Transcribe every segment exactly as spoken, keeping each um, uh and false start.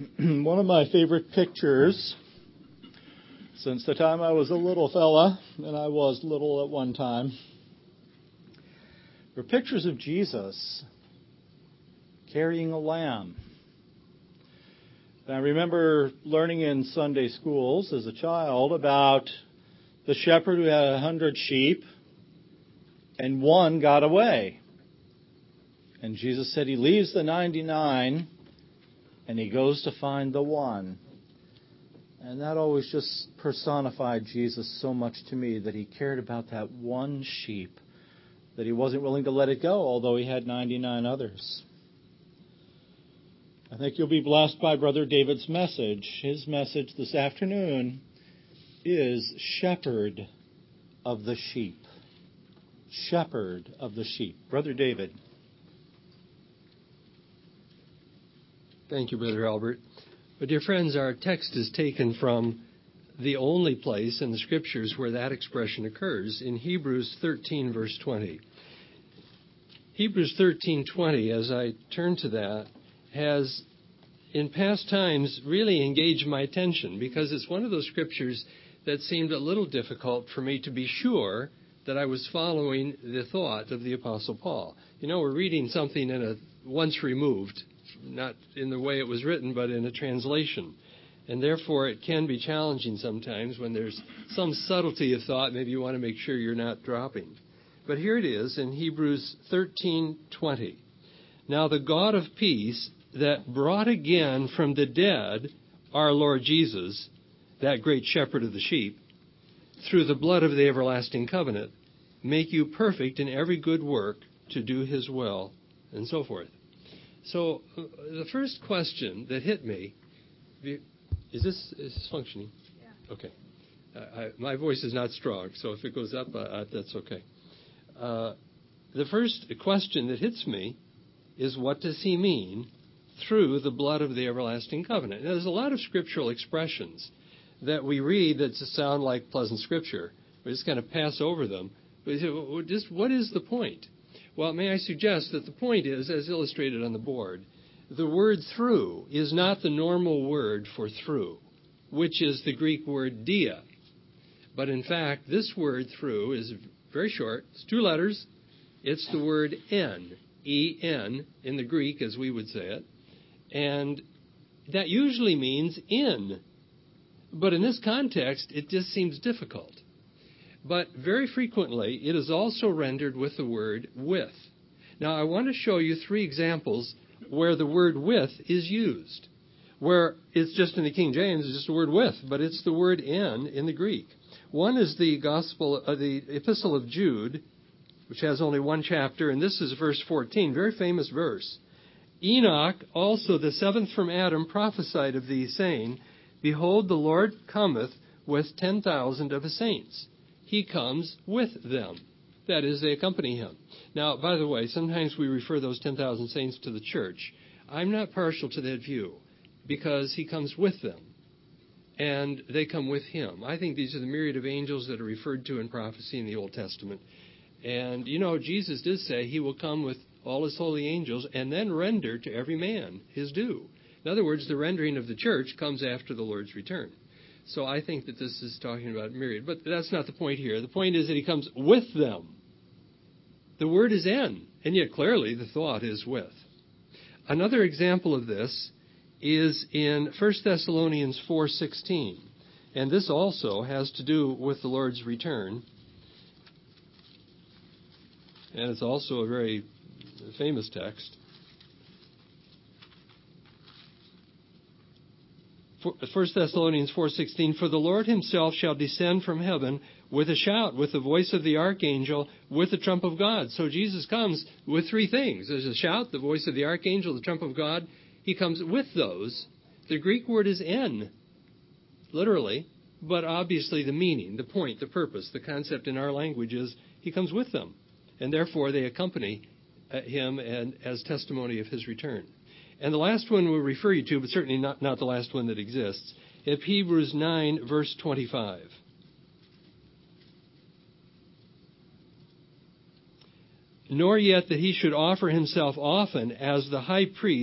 One of my favorite pictures since the time I was a little fella, and I was little at one time, were pictures of Jesus carrying a lamb. And I remember learning in Sunday schools as a child about the shepherd who had a hundred sheep and one got away. And Jesus said he leaves the ninety-nine and he goes to find the one. And that always just personified Jesus so much to me, that he cared about that one sheep, that he wasn't willing to let it go, although he had ninety-nine others. I think you'll be blessed by Brother David's message. His message this afternoon is Shepherd of the Sheep. Shepherd of the Sheep. Brother David. Thank you, Brother Albert. But dear friends, our text is taken from the only place in the Scriptures where that expression occurs, in Hebrews thirteen, verse twenty. Hebrews thirteen twenty, as I turn to that, has in past times really engaged my attention, because it's one of those Scriptures that seemed a little difficult for me to be sure that I was following the thought of the Apostle Paul. You know, we're reading something in a once removed, not in the way it was written, but in a translation. And therefore, it can be challenging sometimes when there's some subtlety of thought. Maybe you want to make sure you're not dropping. But here it is in Hebrews thirteen twenty. Now the God of peace, that brought again from the dead our Lord Jesus, that great shepherd of the sheep, through the blood of the everlasting covenant, make you perfect in every good work to do his will, and so forth. So uh, the first question that hit me, is this, is this functioning? Yeah. Okay. Uh, I, my voice is not strong, so if it goes up, uh, uh, that's okay. Uh, the first question that hits me is, what does he mean through the blood of the everlasting covenant? Now, there's a lot of scriptural expressions that we read that sound like pleasant scripture. We just kind of pass over them. But just what is the point? Well, may I suggest that the point is, as illustrated on the board, the word through is not the normal word for through, which is the Greek word dia. But in fact, this word through is very short. It's two letters. It's the word en, E N, in the Greek, as we would say it. And that usually means in. But in this context, it just seems difficult. But very frequently, it is also rendered with the word with. Now, I want to show you three examples where the word with is used, where it's just in the King James, it's just the word with, but it's the word in in the Greek. One is the Gospel, uh, the Epistle of Jude, which has only one chapter, and this is verse fourteen, very famous verse. Enoch, also the seventh from Adam, prophesied of thee, saying, Behold, the Lord cometh with ten thousand of his saints. He comes with them. That is, they accompany him. Now, by the way, sometimes we refer those ten thousand saints to the church. I'm not partial to that view, because he comes with them, and they come with him. I think these are the myriad of angels that are referred to in prophecy in the Old Testament. And, you know, Jesus did say he will come with all his holy angels and then render to every man his due. In other words, the rendering of the church comes after the Lord's return. So I think that this is talking about myriad. But that's not the point here. The point is that he comes with them. The word is en, and yet clearly the thought is with. Another example of this is in First Thessalonians four sixteen. And this also has to do with the Lord's return. And it's also a very famous text. First Thessalonians four sixteen, For the Lord himself shall descend from heaven with a shout, with the voice of the archangel, with the trump of God. So Jesus comes with three things. There's a shout, the voice of the archangel, the trump of God. He comes with those. The Greek word is en, literally, but obviously the meaning, the point, the purpose, the concept in our language is he comes with them. And therefore they accompany him and as testimony of his return. And the last one we'll refer you to, but certainly not, not the last one that exists, is Hebrews nine, verse twenty-five. Nor yet that he should offer himself often as the high priest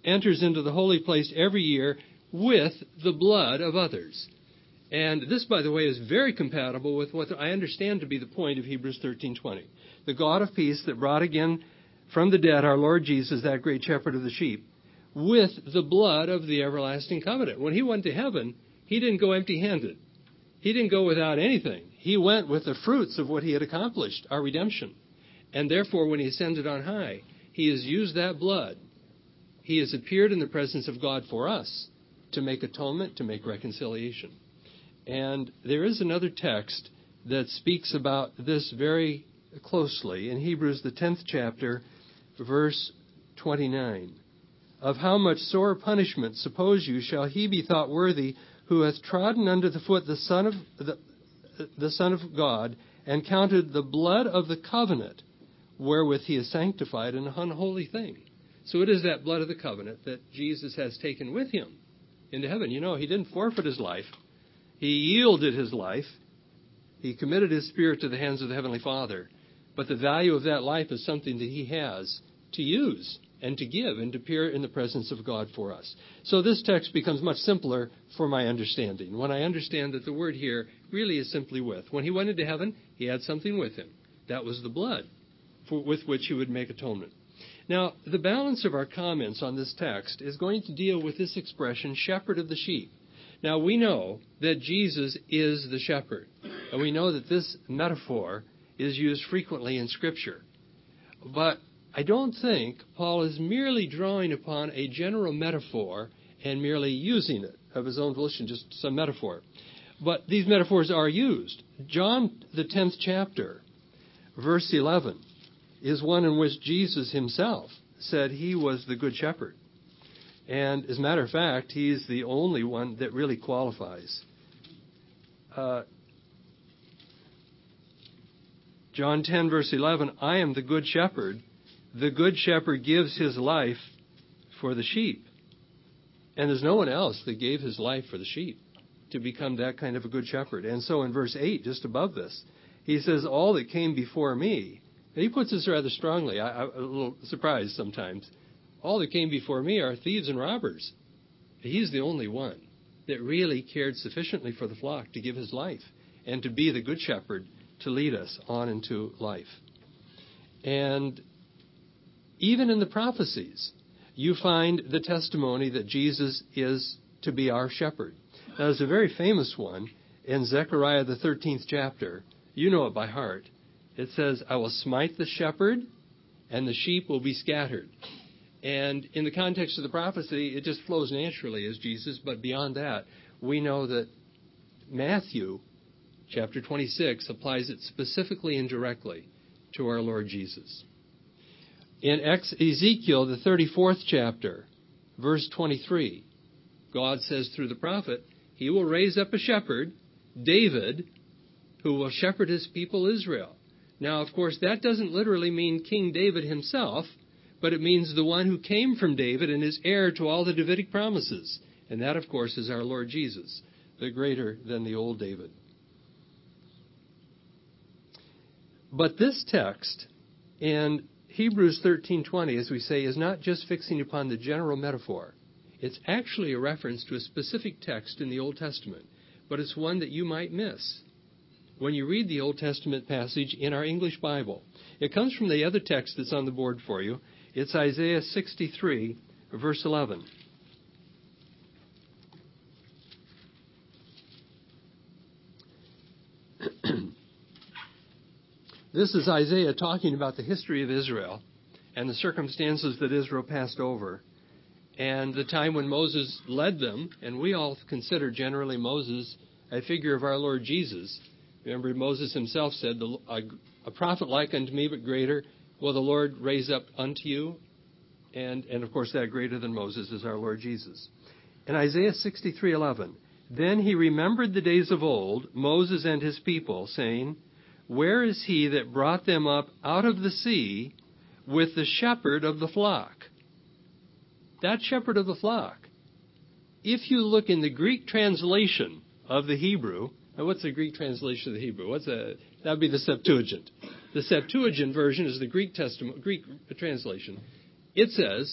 enters into the holy place every year with the blood of others. And this, by the way, is very compatible with what I understand to be the point of Hebrews thirteen twenty. The God of peace that brought again from the dead our Lord Jesus, that great shepherd of the sheep, with the blood of the everlasting covenant. When he went to heaven, he didn't go empty-handed. He didn't go without anything. He went with the fruits of what he had accomplished, our redemption. And therefore, when he ascended on high, he has used that blood. He has appeared in the presence of God for us to make atonement, to make reconciliation. And there is another text that speaks about this very closely in Hebrews, the tenth chapter, verse twenty-nine. Of how much sore punishment, suppose you, shall he be thought worthy who hath trodden under the foot the Son of the, the Son of God, and counted the blood of the covenant wherewith he is sanctified an unholy thing. So it is that blood of the covenant that Jesus has taken with him into heaven. You know, he didn't forfeit his life. He yielded his life. He committed his spirit to the hands of the Heavenly Father. But the value of that life is something that he has to use and to give and to appear in the presence of God for us. So this text becomes much simpler for my understanding. When I understand that the word here really is simply with. When he went into heaven, he had something with him. That was the blood for, with which he would make atonement. Now, the balance of our comments on this text is going to deal with this expression, shepherd of the sheep. Now, we know that Jesus is the shepherd, and we know that this metaphor is used frequently in Scripture. But I don't think Paul is merely drawing upon a general metaphor and merely using it of his own volition, just some metaphor. But these metaphors are used. John, the tenth chapter, verse eleven, is one in which Jesus himself said he was the good shepherd. And as a matter of fact, he's the only one that really qualifies. Uh, John ten, verse eleven, I am the good shepherd. The good shepherd gives his life for the sheep. And there's no one else that gave his life for the sheep to become that kind of a good shepherd. And so in verse eight, just above this, he says, all that came before me. And he puts this rather strongly. I, I'm a little surprised sometimes. All that came before me are thieves and robbers. He's the only one that really cared sufficiently for the flock to give his life and to be the good shepherd to lead us on into life. And even in the prophecies, you find the testimony that Jesus is to be our shepherd. Now, there's a very famous one in Zechariah, the thirteenth chapter. You know it by heart. It says, I will smite the shepherd, and the sheep will be scattered. And in the context of the prophecy, it just flows naturally as Jesus. But beyond that, we know that Matthew, chapter twenty-six, applies it specifically and directly to our Lord Jesus. In Ezekiel, the thirty-fourth chapter, verse twenty-three, God says through the prophet, he will raise up a shepherd, David, who will shepherd his people Israel. Now, of course, that doesn't literally mean King David himself, but it means the one who came from David and is heir to all the Davidic promises. And that, of course, is our Lord Jesus, the greater than the old David. But this text in Hebrews thirteen twenty, as we say, is not just fixing upon the general metaphor. It's actually a reference to a specific text in the Old Testament, but it's one that you might miss when you read the Old Testament passage in our English Bible. It comes from the other text that's on the board for you. It's Isaiah sixty-three, verse eleven. This is Isaiah talking about the history of Israel and the circumstances that Israel passed over and the time when Moses led them. And we all consider generally Moses a figure of our Lord Jesus. Remember, Moses himself said, a prophet like unto me, but greater, will the Lord raise up unto you. And, and of course, that greater than Moses is our Lord Jesus. In Isaiah sixty-three eleven, then he remembered the days of old, Moses and his people, saying, where is he that brought them up out of the sea with the shepherd of the flock? That shepherd of the flock. If you look in the Greek translation of the Hebrew, now what's the Greek translation of the Hebrew? What's a, that would be the Septuagint. The Septuagint version is the Greek Testament, Greek translation. It says,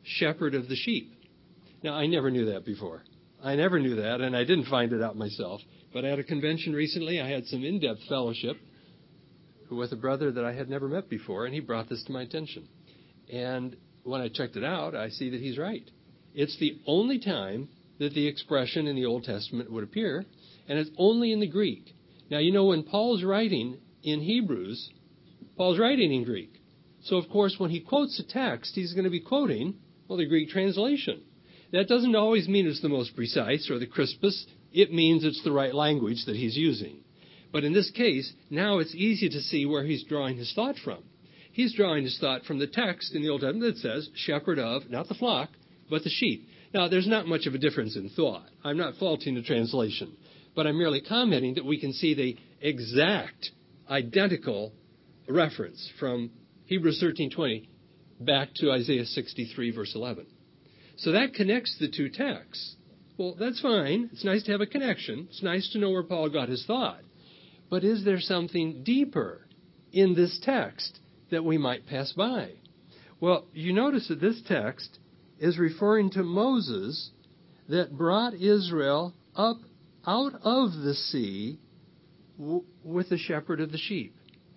shepherd of the sheep. Now, I never knew that before. I never knew that, and I didn't find it out myself. But at a convention recently, I had some in-depth fellowship with a brother that I had never met before, and he brought this to my attention. And when I checked it out, I see that he's right. It's the only time that the expression in the Old Testament would appear, and it's only in the Greek. Now, you know, when Paul's writing in Hebrews, Paul's writing in Greek. So, of course, when he quotes a text, he's going to be quoting, well, the Greek translation. That doesn't always mean it's the most precise or the crispest. It means it's the right language that he's using. But in this case, now it's easy to see where he's drawing his thought from. He's drawing his thought from the text in the Old Testament that says, shepherd of, not the flock, but the sheep. Now, there's not much of a difference in thought. I'm not faulting the translation, but I'm merely commenting that we can see the exact, identical reference from Hebrews thirteen twenty back to Isaiah sixty-three, verse eleven. So that connects the two texts. Well, that's fine. It's nice to have a connection. It's nice to know where Paul got his thought. But is there something deeper in this text that we might pass by? Well, you notice that this text is referring to Moses that brought Israel up out of the sea w- with the shepherd of the sheep.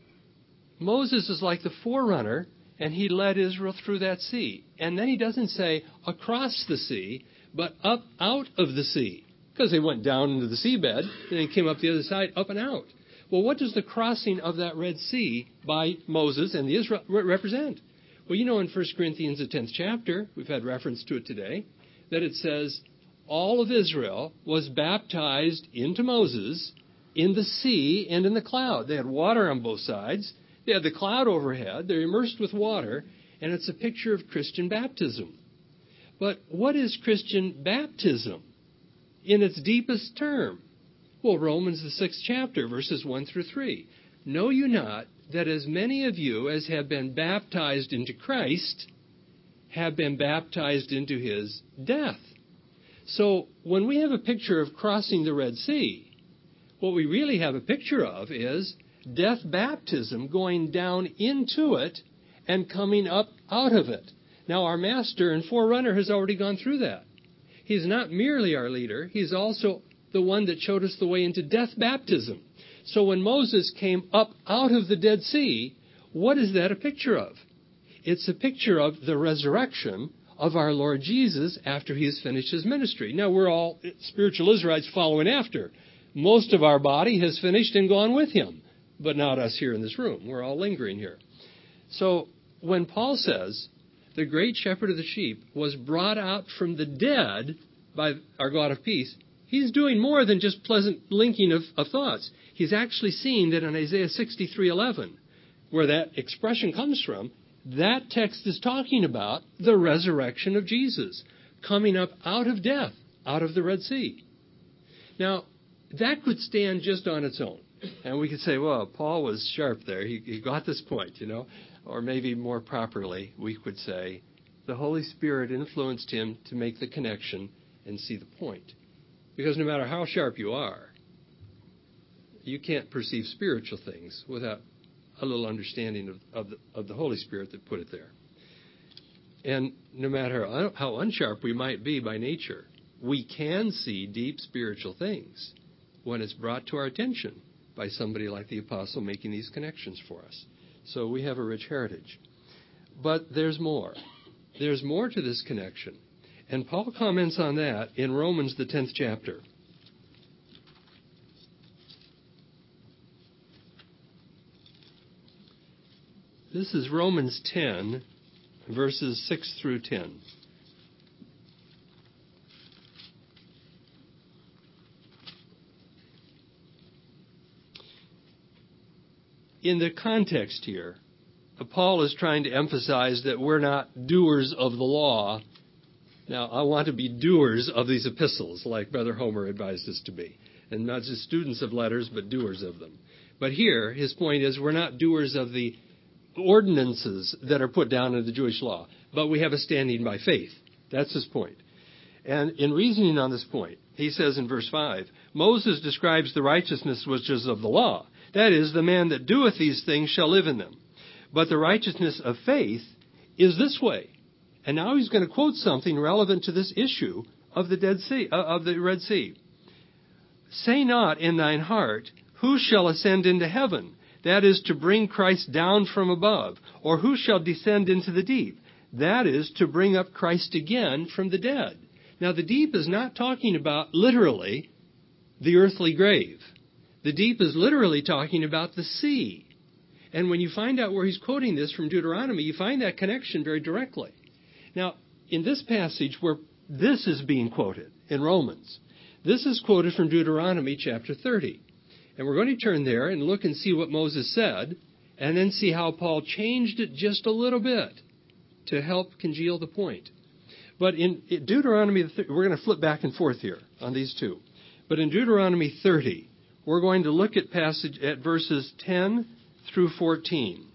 Moses is like the forerunner, and he led Israel through that sea. And then he doesn't say across the sea, but up out of the sea, because they went down into the seabed and then came up the other side, up and out. Well, what does the crossing of that Red Sea by Moses and the Israel represent? Well, you know, in First Corinthians, the tenth chapter, we've had reference to it today, that it says all of Israel was baptized into Moses in the sea and in the cloud. They had water on both sides. They had the cloud overhead. They're immersed with water, and it's a picture of Christian baptism. But what is Christian baptism in its deepest term? Well, Romans, the sixth chapter, verses one through three. Know you not that as many of you as have been baptized into Christ have been baptized into his death? So when we have a picture of crossing the Red Sea, what we really have a picture of is death baptism, going down into it and coming up out of it. Now, our master and forerunner has already gone through that. He's not merely our leader. He's also the one that showed us the way into death baptism. So when Moses came up out of the Dead Sea, what is that a picture of? It's a picture of the resurrection of our Lord Jesus after he has finished his ministry. Now, we're all spiritual Israelites following after. Most of our body has finished and gone with him, but not us here in this room. We're all lingering here. So when Paul says the great shepherd of the sheep was brought out from the dead by our God of peace, he's doing more than just pleasant linking of, of thoughts. He's actually seeing that in Isaiah sixty-three eleven, where that expression comes from, that text is talking about the resurrection of Jesus, coming up out of death, out of the Red Sea. Now, that could stand just on its own. And we could say, well, Paul was sharp there. He, he got this point, you know. Or maybe more properly, we could say the Holy Spirit influenced him to make the connection and see the point. Because no matter how sharp you are, you can't perceive spiritual things without a little understanding of, of, the, of the Holy Spirit that put it there. And no matter how unsharp we might be by nature, we can see deep spiritual things when it's brought to our attention by somebody like the apostle making these connections for us. So we have a rich heritage. But there's more. There's more to this connection. And Paul comments on that in Romans, the tenth chapter. This is Romans ten, verses six through ten. In the context here, Paul is trying to emphasize that we're not doers of the law. Now, I want to be doers of these epistles, like Brother Homer advised us to be. And not just students of letters, but doers of them. But here, his point is we're not doers of the ordinances that are put down in the Jewish law, but we have a standing by faith. That's his point. And in reasoning on this point, he says in verse five, Moses describes the righteousness which is of the law. That is, the man that doeth these things shall live in them. But the righteousness of faith is this way. And now he's going to quote something relevant to this issue of the Dead Sea, uh, of the Red Sea. Say not in thine heart, who shall ascend into heaven? That is to bring Christ down from above. Or who shall descend into the deep? That is to bring up Christ again from the dead. Now the deep is not talking about literally the earthly grave. The deep is literally talking about the sea. And when you find out where he's quoting this from Deuteronomy, you find that connection very directly. Now, in this passage where this is being quoted in Romans, this is quoted from Deuteronomy chapter thirty. And we're going to turn there and look and see what Moses said, and then see how Paul changed it just a little bit to help congeal the point. But in Deuteronomy, we're going to flip back and forth here on these two. But in Deuteronomy thirty, we're going to look at passage at verses ten through fourteen.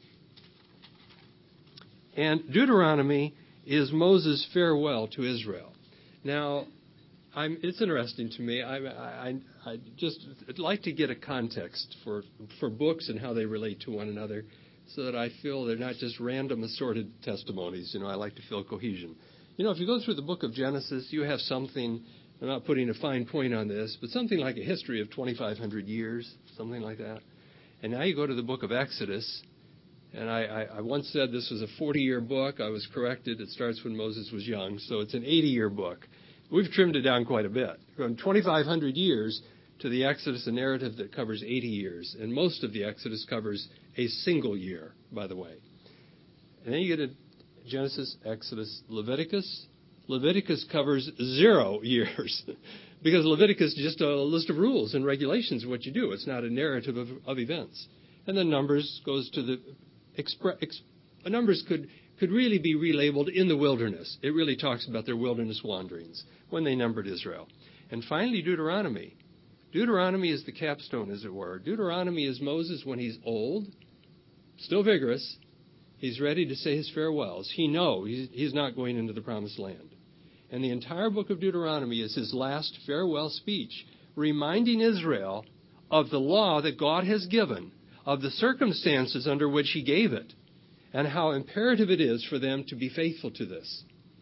And Deuteronomy is Moses' farewell to Israel. Now, I'm, it's interesting to me. I, I, I just I'd like to get a context for, for books and how they relate to one another so that I feel they're not just random assorted testimonies. You know, I like to feel cohesion. You know, if you go through the book of Genesis, you have something, I'm not putting a fine point on this, but something like a history of twenty-five hundred years, something like that. And now you go to the book of Exodus, and I, I, I once said this was a forty-year book. I was corrected. It starts when Moses was young, so it's an eighty-year book. We've trimmed it down quite a bit. From twenty-five hundred years to the Exodus, a narrative that covers eighty years. And most of the Exodus covers a single year, by the way. And then you get to Genesis, Exodus, Leviticus. Leviticus covers zero years because Leviticus is just a list of rules and regulations of what you do. It's not a narrative of, of events. And then Numbers goes to the expre- ex- Numbers could could really be relabeled in the wilderness. It really talks about their wilderness wanderings when they numbered Israel. And finally, Deuteronomy. Deuteronomy is the capstone, as it were. Deuteronomy is Moses when he's old, still vigorous. He's ready to say his farewells. He knows he's, he's not going into the promised land. And the entire book of Deuteronomy is his last farewell speech, reminding Israel of the law that God has given, of the circumstances under which he gave it, and how imperative it is for them to be faithful to this.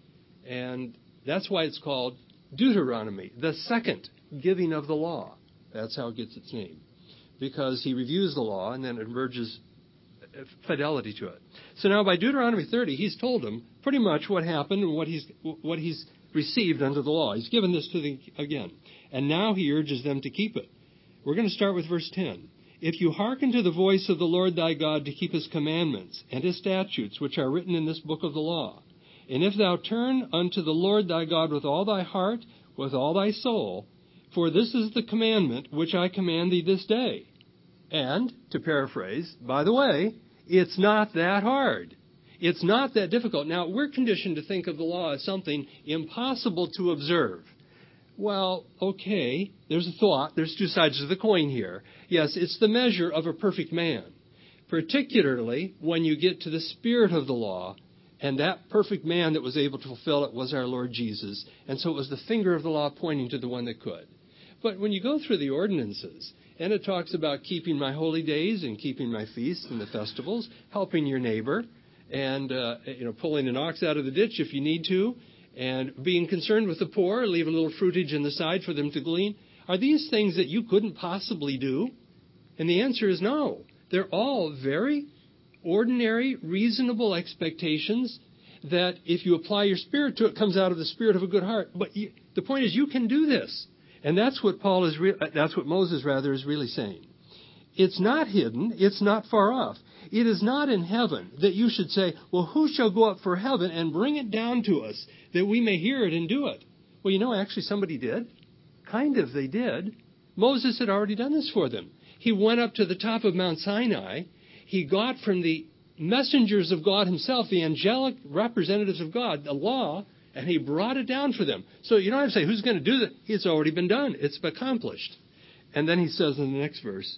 And that's why it's called Deuteronomy, the second giving of the law. That's how it gets its name. Because he reviews the law and then it emerges fidelity to it. So now by Deuteronomy thirty, he's told them pretty much what happened and what he's what he's received under the law. He's given this to them again. And now he urges them to keep it. We're going to start with verse ten. If you hearken to the voice of the Lord thy God to keep his commandments and his statutes, which are written in this book of the law, and if thou turn unto the Lord thy God with all thy heart, with all thy soul, for this is the commandment which I command thee this day. And, to paraphrase, by the way, it's not that hard. It's not that difficult. Now, we're conditioned to think of the law as something impossible to observe. Well, okay, there's a thought. There's two sides of the coin here. Yes, it's the measure of a perfect man, particularly when you get to the spirit of the law, and that perfect man that was able to fulfill it was our Lord Jesus. And so it was the finger of the law pointing to the one that could. But when you go through the ordinances, and it talks about keeping my holy days and keeping my feasts and the festivals, helping your neighbor, and uh, you know, pulling an ox out of the ditch if you need to, and being concerned with the poor, leave a little fruitage in the side for them to glean. Are these things that you couldn't possibly do? And the answer is no. They're all very ordinary, reasonable expectations that if you apply your spirit to it, comes out of the spirit of a good heart. But you, the point is, you can do this. And that's what Paul is. Re- that's what Moses, rather, is really saying. It's not hidden. It's not far off. It is not in heaven that you should say, well, who shall go up for heaven and bring it down to us that we may hear it and do it? Well, you know, actually somebody did. Kind of they did. Moses had already done this for them. He went up to the top of Mount Sinai. He got from the messengers of God himself, the angelic representatives of God, the law, and he brought it down for them. So you don't have to say, who's going to do that? It's already been done. It's accomplished. And then he says in the next verse,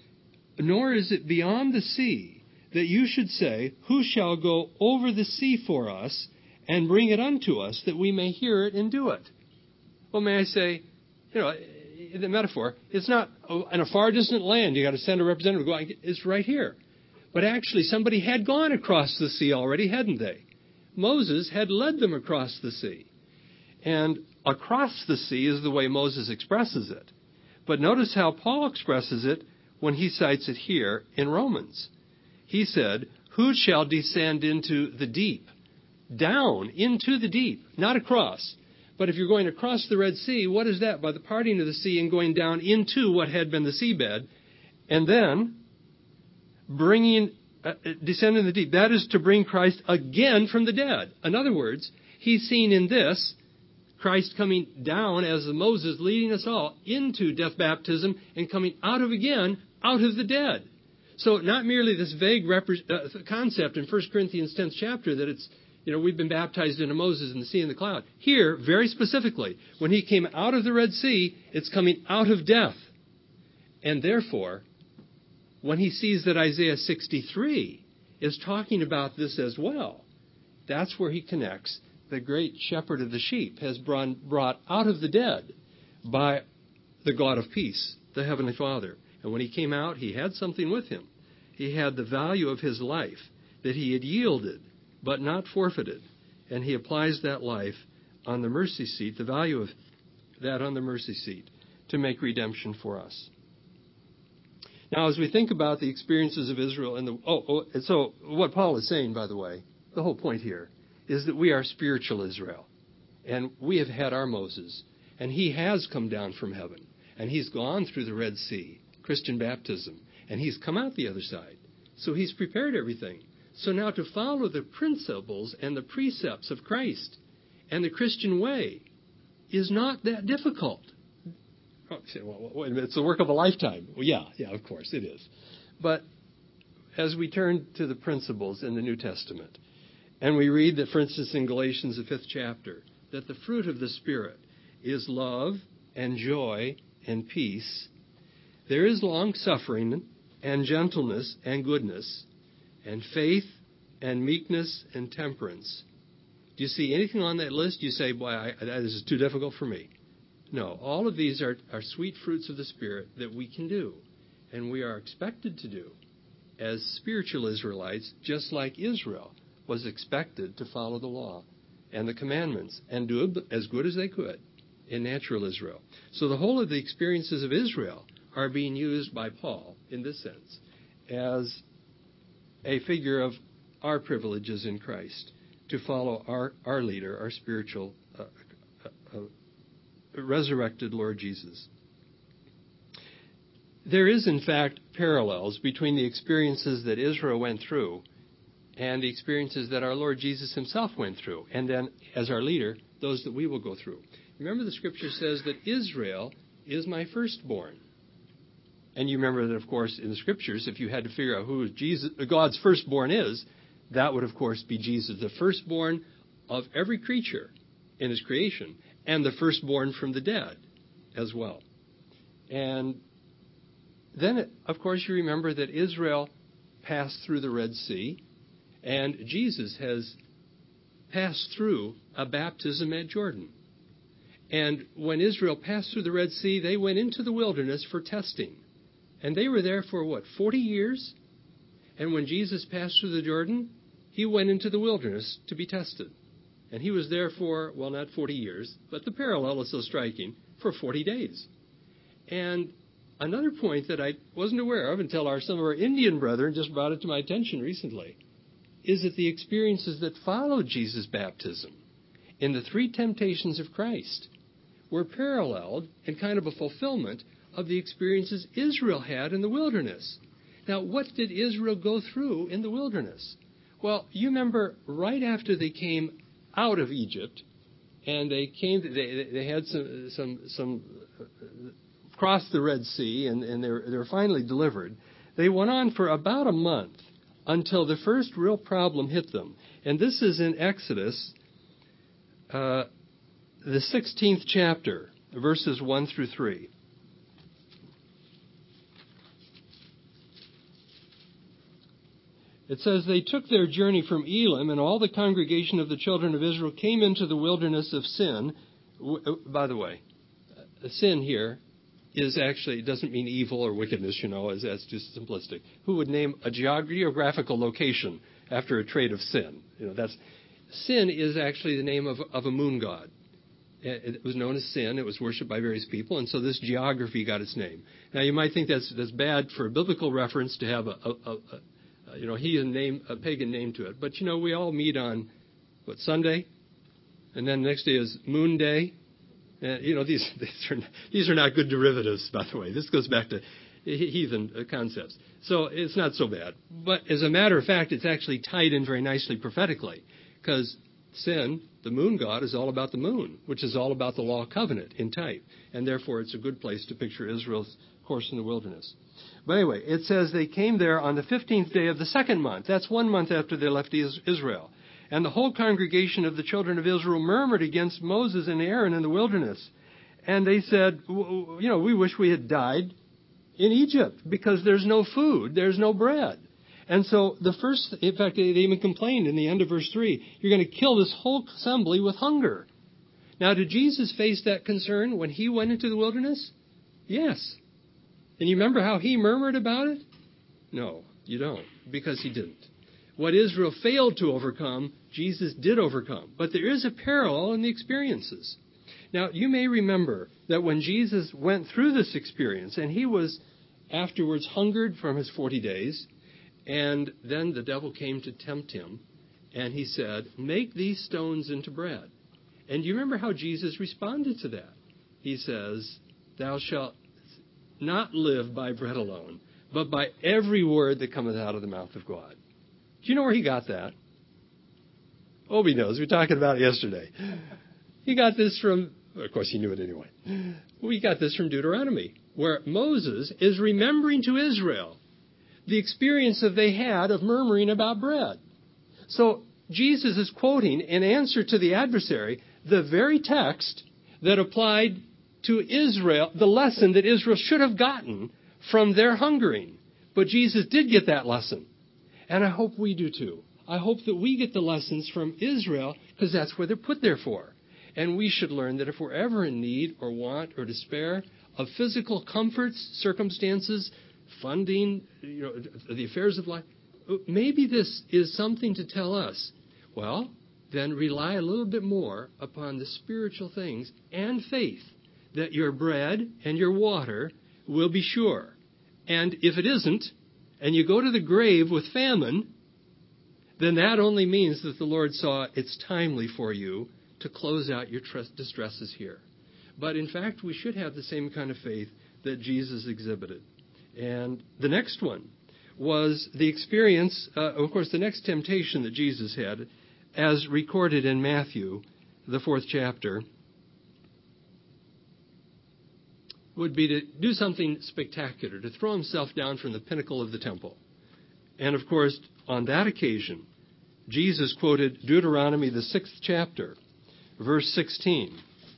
nor is it beyond the sea that you should say, who shall go over the sea for us and bring it unto us that we may hear it and do it? Well, may I say, you know, the metaphor, it's not in a far distant land. You got to send a representative to go out. It's right here. But actually, somebody had gone across the sea already, hadn't they? Moses had led them across the sea. And across the sea is the way Moses expresses it. But notice how Paul expresses it when he cites it here in Romans. He said, who shall descend into the deep? Down into the deep, not across. But if you're going across the Red Sea, what is that? By the parting of the sea and going down into what had been the seabed, and then bringing, uh, descend in the deep. That is to bring Christ again from the dead. In other words, he's seen in this Christ coming down as Moses leading us all into death baptism and coming out of again, out of the dead. So not merely this vague repre- uh, concept in First Corinthians tenth chapter that it's, you know, we've been baptized into Moses in the sea and the cloud. Here, very specifically, when he came out of the Red Sea, it's coming out of death. And therefore, when he sees that Isaiah sixty-three is talking about this as well, that's where he connects. The great shepherd of the sheep has brought out of the dead by the God of peace, the Heavenly Father. And when he came out, he had something with him. He had the value of his life that he had yielded, but not forfeited. And he applies that life on the mercy seat, the value of that on the mercy seat, to make redemption for us. Now, as we think about the experiences of Israel and the oh, oh and so what Paul is saying, by the way, the whole point here is that we are spiritual Israel. And we have had our Moses. And he has come down from heaven. And he's gone through the Red Sea, Christian baptism. And he's come out the other side. So he's prepared everything. So now to follow the principles and the precepts of Christ and the Christian way is not that difficult. Oh, well, wait a minute, it's the work of a lifetime. Well, yeah, yeah, of course it is. But as we turn to the principles in the New Testament, and we read that, for instance, in Galatians, the fifth chapter, that the fruit of the Spirit is love and joy and peace. There is long-suffering and gentleness and goodness and faith and meekness and temperance. Do you see anything on that list? You say, boy, I, this is too difficult for me. No, all of these are, are sweet fruits of the Spirit that we can do, and we are expected to do as spiritual Israelites, just like Israel was expected to follow the law and the commandments and do it as good as they could in natural Israel. So the whole of the experiences of Israel are being used by Paul, in this sense, as a figure of our privileges in Christ to follow our, our leader, our spiritual uh, uh, uh, resurrected Lord Jesus. There is, in fact, parallels between the experiences that Israel went through and the experiences that our Lord Jesus himself went through, and then, as our leader, those that we will go through. Remember, the Scripture says that Israel is my firstborn. And you remember that, of course, in the Scriptures, if you had to figure out who Jesus, God's firstborn is, that would, of course, be Jesus, the firstborn of every creature in his creation, and the firstborn from the dead as well. And then, of course, you remember that Israel passed through the Red Sea, and Jesus has passed through a baptism at Jordan. And when Israel passed through the Red Sea, they went into the wilderness for testing. And they were there for, what, forty years? And when Jesus passed through the Jordan, he went into the wilderness to be tested. And he was there for, well, not forty years, but the parallel is so striking, for forty days. And another point that I wasn't aware of until our, some of our Indian brethren just brought it to my attention recently is that the experiences that followed Jesus' baptism in the three temptations of Christ were paralleled in kind of a fulfillment of the experiences Israel had in the wilderness. Now, what did Israel go through in the wilderness? Well, you remember right after they came out of Egypt, and they came, they they had some some some uh, crossed the Red Sea, and, and they were, they were finally delivered. They went on for about a month until the first real problem hit them, and this is in Exodus, uh, the sixteenth chapter, verses one through three. It says, they took their journey from Elim, and all the congregation of the children of Israel came into the wilderness of Sin. By the way, sin here is actually, it doesn't mean evil or wickedness, you know, as that's just simplistic. Who would name a geographical location after a trait of sin? You know, that's Sin is actually the name of, of a moon god. It was known as Sin. It was worshipped by various people, and so this geography got its name. Now, you might think that's that's bad for a biblical reference to have a, a, a, a you know heathen name, a pagan name to it. But you know, we all meet on what Sunday, and then the next day is Moon Day. And, you know, these these are these are not good derivatives, by the way. This goes back to heathen concepts, so it's not so bad. But as a matter of fact, it's actually tied in very nicely prophetically, because Sin, the moon god, is all about the moon, which is all about the law covenant in type. And therefore, it's a good place to picture Israel's course in the wilderness. But anyway, it says they came there on the fifteenth day of the second month. That's one month after they left Israel. And the whole congregation of the children of Israel murmured against Moses and Aaron in the wilderness. And they said, you know, we wish we had died in Egypt because there's no food, there's no bread. And so the first, in fact, they even complained in the end of verse three, you're going to kill this whole assembly with hunger. Now, did Jesus face that concern when he went into the wilderness? Yes. And you remember how he murmured about it? No, you don't, because he didn't. What Israel failed to overcome, Jesus did overcome. But there is a parallel in the experiences. Now, you may remember that when Jesus went through this experience, and he was afterwards hungered from his forty days, and then the devil came to tempt him, and he said, make these stones into bread. And you remember how Jesus responded to that? He says, thou shalt not live by bread alone, but by every word that cometh out of the mouth of God. Do you know where he got that? Obi knows. We were talking about it yesterday. He got this from, of course he knew it anyway. We got this from Deuteronomy, where Moses is remembering to Israel the experience that they had of murmuring about bread. So Jesus is quoting, in answer to the adversary, the very text that applied to Israel, the lesson that Israel should have gotten from their hungering. But Jesus did get that lesson. And I hope we do too. I hope that we get the lessons from Israel, because that's what they're put there for. And we should learn that if we're ever in need or want or despair of physical comforts, circumstances, funding, you know, the affairs of life, maybe this is something to tell us, well, then rely a little bit more upon the spiritual things and faith that your bread and your water will be sure. And if it isn't, and you go to the grave with famine, then that only means that the Lord saw it's timely for you to close out your distresses here. But in fact, we should have the same kind of faith that Jesus exhibited. And the next one was the experience, uh, of course, the next temptation that Jesus had, as recorded in Matthew, the fourth chapter, would be to do something spectacular, to throw himself down from the pinnacle of the temple. And of course, on that occasion, Jesus quoted Deuteronomy, the sixth chapter, verse sixteen,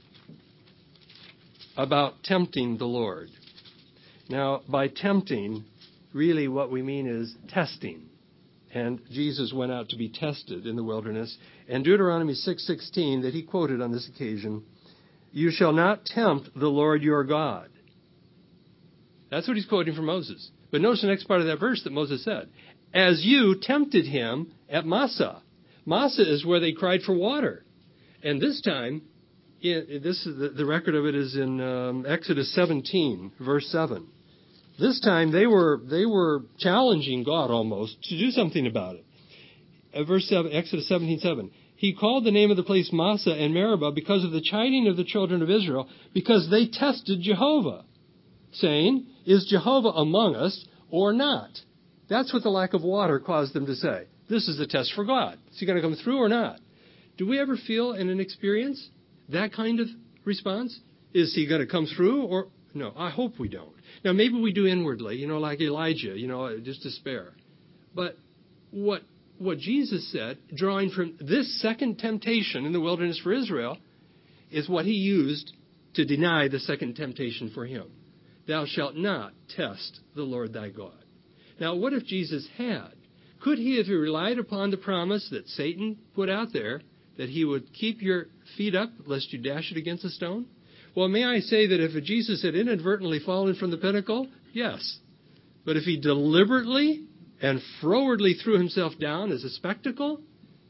about tempting the Lord. Now, by tempting, really what we mean is testing. And Jesus went out to be tested in the wilderness. And Deuteronomy six sixteen, that he quoted on this occasion, you shall not tempt the Lord your God. That's what he's quoting from Moses. But notice the next part of that verse that Moses said. As you tempted him at Massah. Massah is where they cried for water. And this time, this is the, the record of it is in um, Exodus seventeen, verse seven. This time they were they were challenging God almost to do something about it. Uh, verse seven, Exodus seventeen seven. He called the name of the place Massah and Meribah because of the chiding of the children of Israel, because they tested Jehovah, saying, is Jehovah among us or not? That's what the lack of water caused them to say. This is the test for God. Is he going to come through or not? Do we ever feel in an experience that kind of response? Is he going to come through or no? I hope we don't. Now, maybe we do inwardly, you know, like Elijah, you know, just despair. But what what Jesus said, drawing from this second temptation in the wilderness for Israel, is what he used to deny the second temptation for him. Thou shalt not test the Lord thy God. Now, what if Jesus had? Could he have relied upon the promise that Satan put out there, that he would keep your feet up lest you dash it against a stone? Well, may I say that if Jesus had inadvertently fallen from the pinnacle, yes. But if he deliberately and frowardly threw himself down as a spectacle,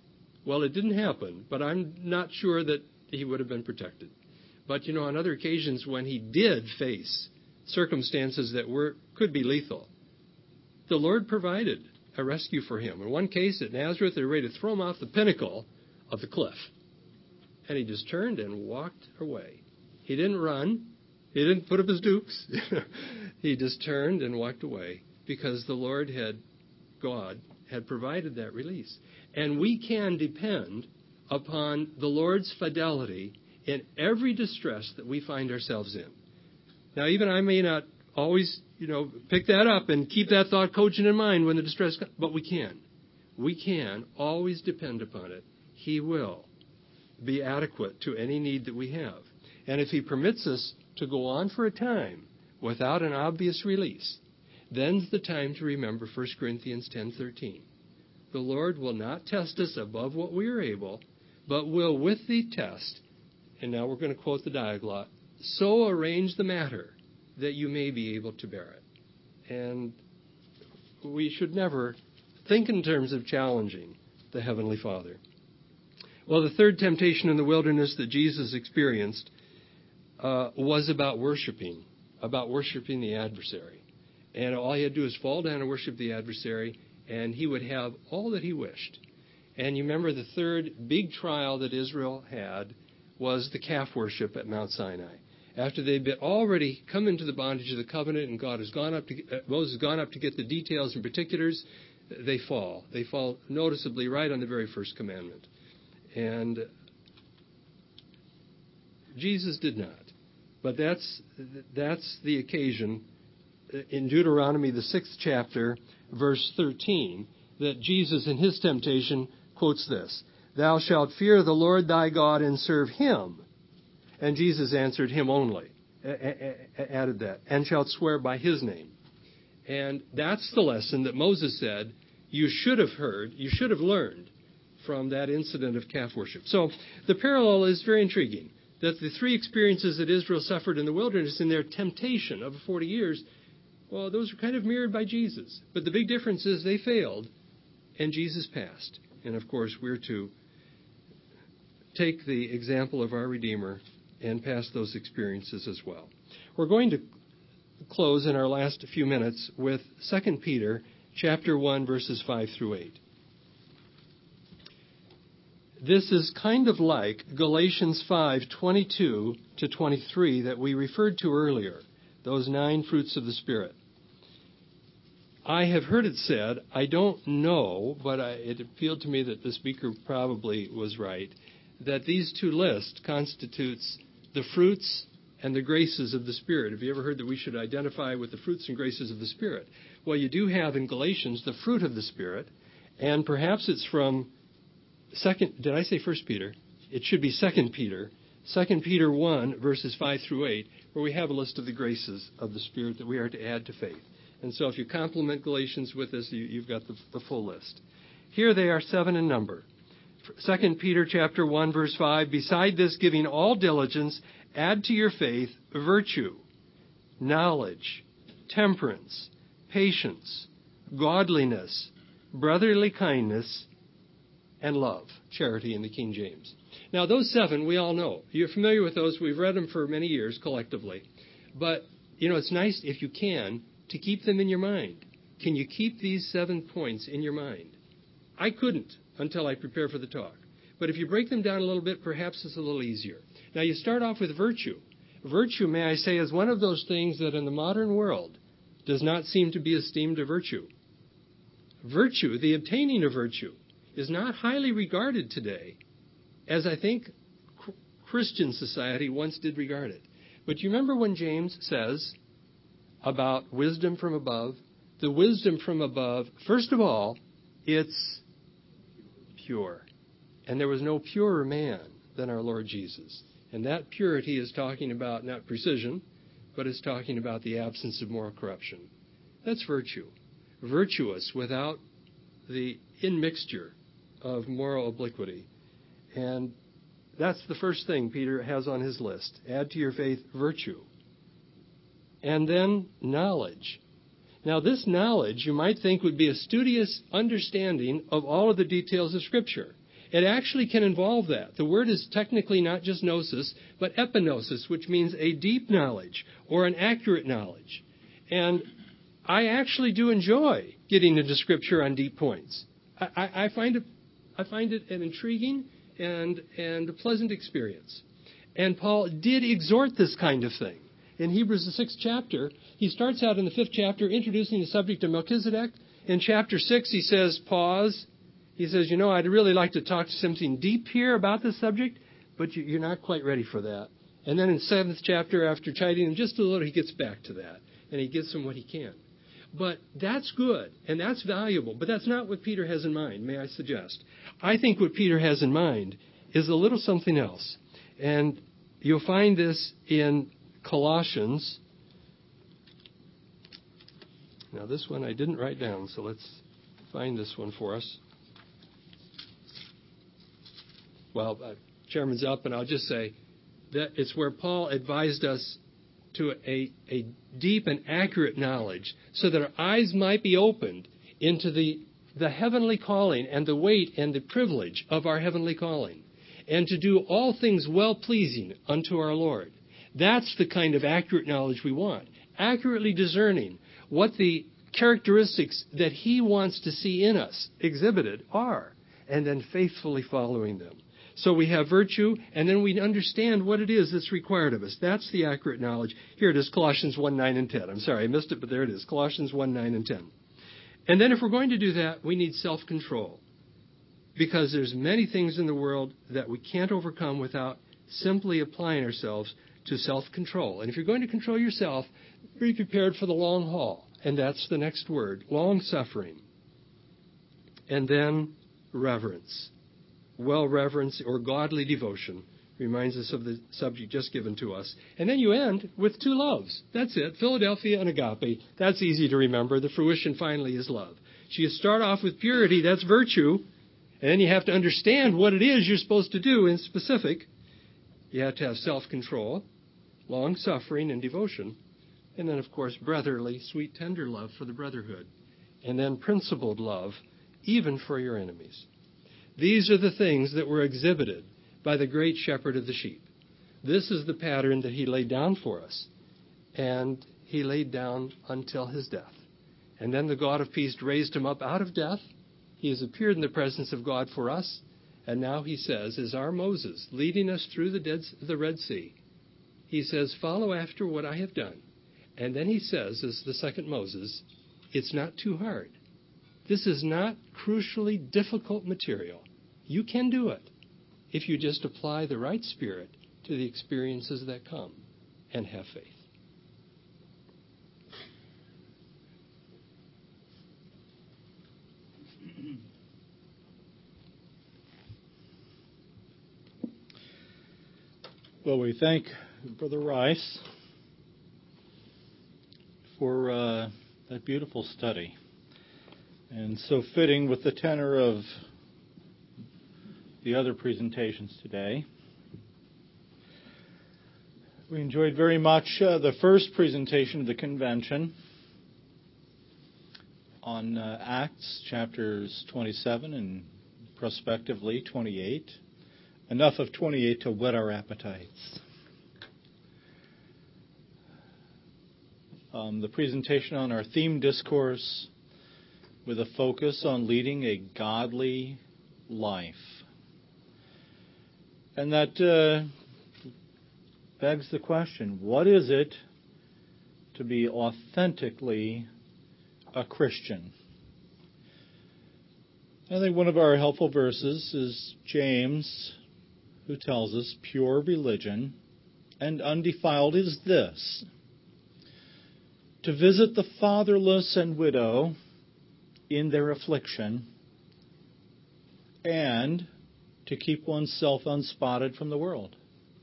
Well, it didn't happen, but I'm not sure that he would have been protected. But, you know, on other occasions when he did face circumstances that were could be lethal, the Lord provided a rescue for him. In one case at Nazareth, they were ready to throw him off the pinnacle of the cliff. And he just turned and walked away. He didn't run. He didn't put up his dukes. He just turned and walked away because the Lord had, God, had provided that release. And we can depend upon the Lord's fidelity in every distress that we find ourselves in. Now, even I may not always, you know, pick that up and keep that thought cogent in mind when the distress comes, but we can. We can always depend upon it. He will be adequate to any need that we have. And if he permits us to go on for a time without an obvious release, then's the time to remember First Corinthians ten thirteen. The Lord will not test us above what we are able, but will with the test, and now we're going to quote the Diaglott, so arrange the matter that you may be able to bear it. And we should never think in terms of challenging the Heavenly Father. Well, the third temptation in the wilderness that Jesus experienced uh, was about worshiping, about worshiping the adversary. And all he had to do is fall down and worship the adversary, and he would have all that he wished. And you remember the third big trial that Israel had was the calf worship at Mount Sinai. After they'd been already come into the bondage of the covenant, and God has gone up to, uh, Moses has gone up to get the details and particulars, they fall. They fall noticeably right on the very first commandment. And Jesus did not. But that's that's the occasion in Deuteronomy, the sixth chapter, verse thirteen, that Jesus in his temptation quotes this: "Thou shalt fear the Lord thy God and serve him." And Jesus answered, him only, added that, "and shalt swear by his name." And that's the lesson that Moses said you should have heard, you should have learned from that incident of calf worship. So the parallel is very intriguing, that the three experiences that Israel suffered in the wilderness in their temptation over forty years, well, those are kind of mirrored by Jesus. But the big difference is they failed, and Jesus passed. And, of course, we're to take the example of our Redeemer and pass those experiences as well. We're going to close in our last few minutes with Second Peter chapter one, verses five through eight. This is kind of like Galatians five, twenty-two to twenty-three that we referred to earlier, those nine fruits of the Spirit. I have heard it said, I don't know, but I, it appealed to me that the speaker probably was right, that these two lists constitutes the fruits and the graces of the Spirit. Have you ever heard that we should identify with the fruits and graces of the Spirit? Well, you do have in Galatians the fruit of the Spirit, and perhaps it's from Second, did I say First Peter? It should be Second Peter. Second Peter one, verses five through eight, where we have a list of the graces of the Spirit that we are to add to faith. And so if you complement Galatians with this, you, you've got the, the full list. Here they are seven in number. Second Peter chapter one, verse five, "Beside this, giving all diligence, add to your faith virtue, knowledge, temperance, patience, godliness, brotherly kindness, and love." Charity in the King James. Now, those seven, we all know. You're familiar with those. We've read them for many years collectively. But, you know, it's nice, if you can, to keep them in your mind. Can you keep these seven points in your mind? I couldn't until I prepared for the talk. But if you break them down a little bit, perhaps it's a little easier. Now, you start off with virtue. Virtue, may I say, is one of those things that in the modern world does not seem to be esteemed a virtue. Virtue, the obtaining of virtue, is not highly regarded today as I think Christian society once did regard it. But you remember when James says about wisdom from above? The wisdom from above, first of all, it's pure. And there was no purer man than our Lord Jesus. And that purity is talking about not precision, but it's talking about the absence of moral corruption. That's virtue. Virtuous without the immixture of moral obliquity. And that's the first thing Peter has on his list. Add to your faith virtue. And then knowledge. Now, this knowledge, you might think, would be a studious understanding of all of the details of Scripture. It actually can involve that. The word is technically not just gnosis, but epignosis, which means a deep knowledge or an accurate knowledge. And I actually do enjoy getting into Scripture on deep points. I, I, I find it, I find it an intriguing and, and a pleasant experience. And Paul did exhort this kind of thing. In Hebrews, the sixth chapter, he starts out in the fifth chapter introducing the subject of Melchizedek. In chapter six, he says, pause. He says, you know, I'd really like to talk to something deep here about this subject, but you're not quite ready for that. And then in seventh chapter, after chiding him just a little, he gets back to that, and he gives him what he can. But that's good, and that's valuable, but that's not what Peter has in mind, may I suggest. I think what Peter has in mind is a little something else. And you'll find this in Colossians. Now, this one I didn't write down, so let's find this one for us. Well, uh, Chairman's up, and I'll just say that it's where Paul advised us to a, a deep and accurate knowledge so that our eyes might be opened into the, the heavenly calling and the weight and the privilege of our heavenly calling, and to do all things well-pleasing unto our Lord. That's the kind of accurate knowledge we want, accurately discerning what the characteristics that he wants to see in us exhibited are, and then faithfully following them. So we have virtue, and then we understand what it is that's required of us. That's the accurate knowledge. Here it is, Colossians one, nine, and ten. I'm sorry, I missed it, but there it is, Colossians one, nine, and ten. And then if we're going to do that, we need self-control, because there's many things in the world that we can't overcome without simply applying ourselves to self-control. And if you're going to control yourself, be prepared for the long haul. And that's the next word, long-suffering. And then reverence. Well, reverence or godly devotion reminds us of the subject just given to us. And then you end with two loves. That's it, Philadelphia and agape. That's easy to remember. The fruition finally is love. So you start off with purity, that's virtue. And then you have to understand what it is you're supposed to do in specific. You have to have self-control, long-suffering, and devotion. And then, of course, brotherly, sweet, tender love for the brotherhood. And then principled love, even for your enemies. These are the things that were exhibited by the great shepherd of the sheep. This is the pattern that he laid down for us. And he laid down until his death. And then the God of peace raised him up out of death. He has appeared in the presence of God for us. And now he says, as our Moses, leading us through the, Dead, the Red Sea, he says, follow after what I have done. And then he says, as the second Moses, it's not too hard. This is not crucially difficult material. You can do it if you just apply the right spirit to the experiences that come and have faith. Well, we thank Brother Rice for uh, that beautiful study, and so fitting with the tenor of the other presentations today. We enjoyed very much uh, the first presentation of the convention on uh, Acts chapters twenty-seven and prospectively twenty-eight. Enough of twenty-eight to whet our appetites. Um, the presentation on our theme discourse with a focus on leading a godly life. And that uh, begs the question, what is it to be authentically a Christian? I think one of our helpful verses is James, who tells us pure religion and undefiled is this: to visit the fatherless and widow in their affliction, and to keep oneself unspotted from the world.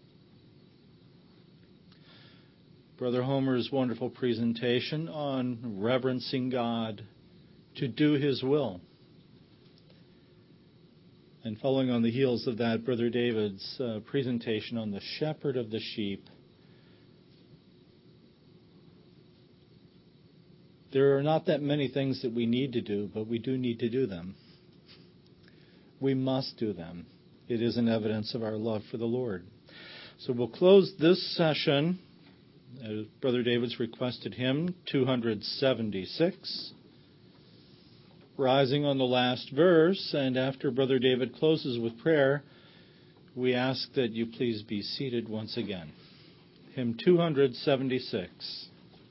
Brother Homer's wonderful presentation on reverencing God, to do His will. And following on the heels of that, Brother David's uh, presentation on the shepherd of the sheep. There are not that many things that we need to do, but we do need to do them. We must do them. It is an evidence of our love for the Lord. So we'll close this session, as Brother David's requested hymn, two seventy-six, rising on the last verse, and after Brother David closes with prayer, we ask that you please be seated once again. Hymn two seventy-six.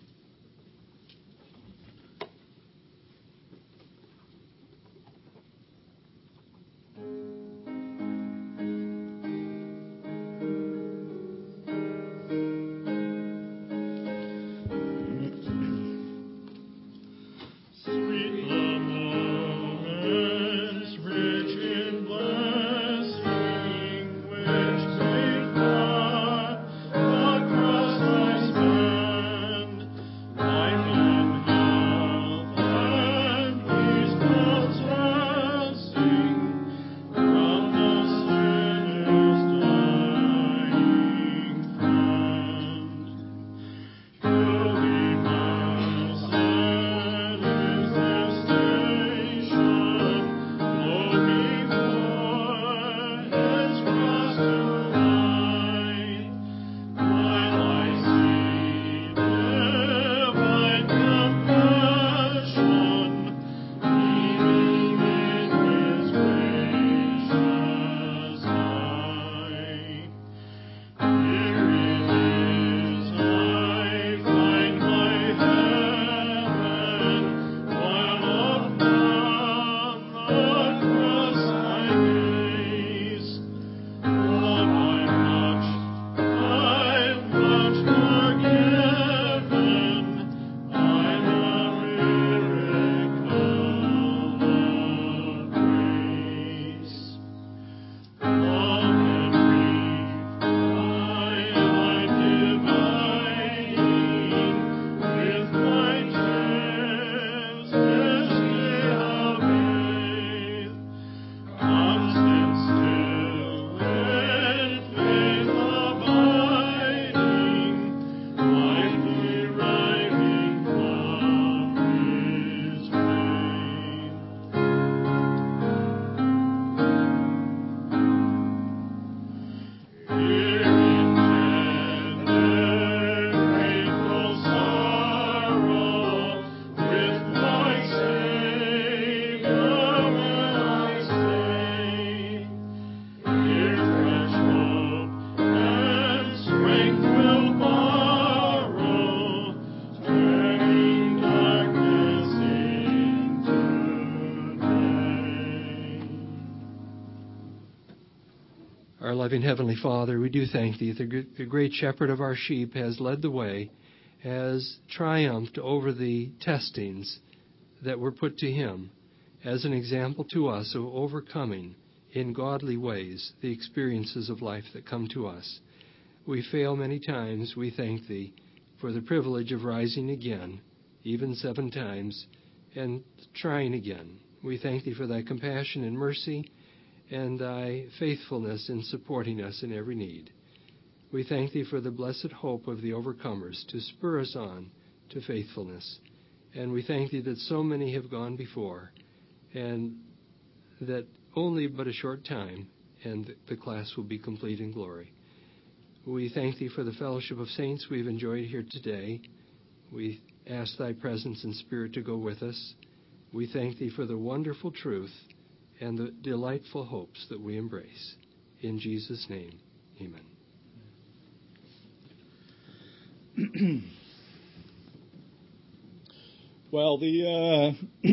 Our loving Heavenly Father, we do thank Thee that the great shepherd of our sheep has led the way, has triumphed over the testings that were put to Him as an example to us of overcoming in godly ways the experiences of life that come to us. We fail many times. We thank Thee for the privilege of rising again, even seven times, and trying again. We thank Thee for Thy compassion and mercy and Thy faithfulness in supporting us in every need. We thank Thee for the blessed hope of the overcomers to spur us on to faithfulness. And we thank Thee that so many have gone before, and that only but a short time, and the class will be complete in glory. We thank Thee for the fellowship of saints we've enjoyed here today. We ask Thy presence and Spirit to go with us. We thank Thee for the wonderful truth and the delightful hopes that we embrace. In Jesus' name, amen. Well, the uh,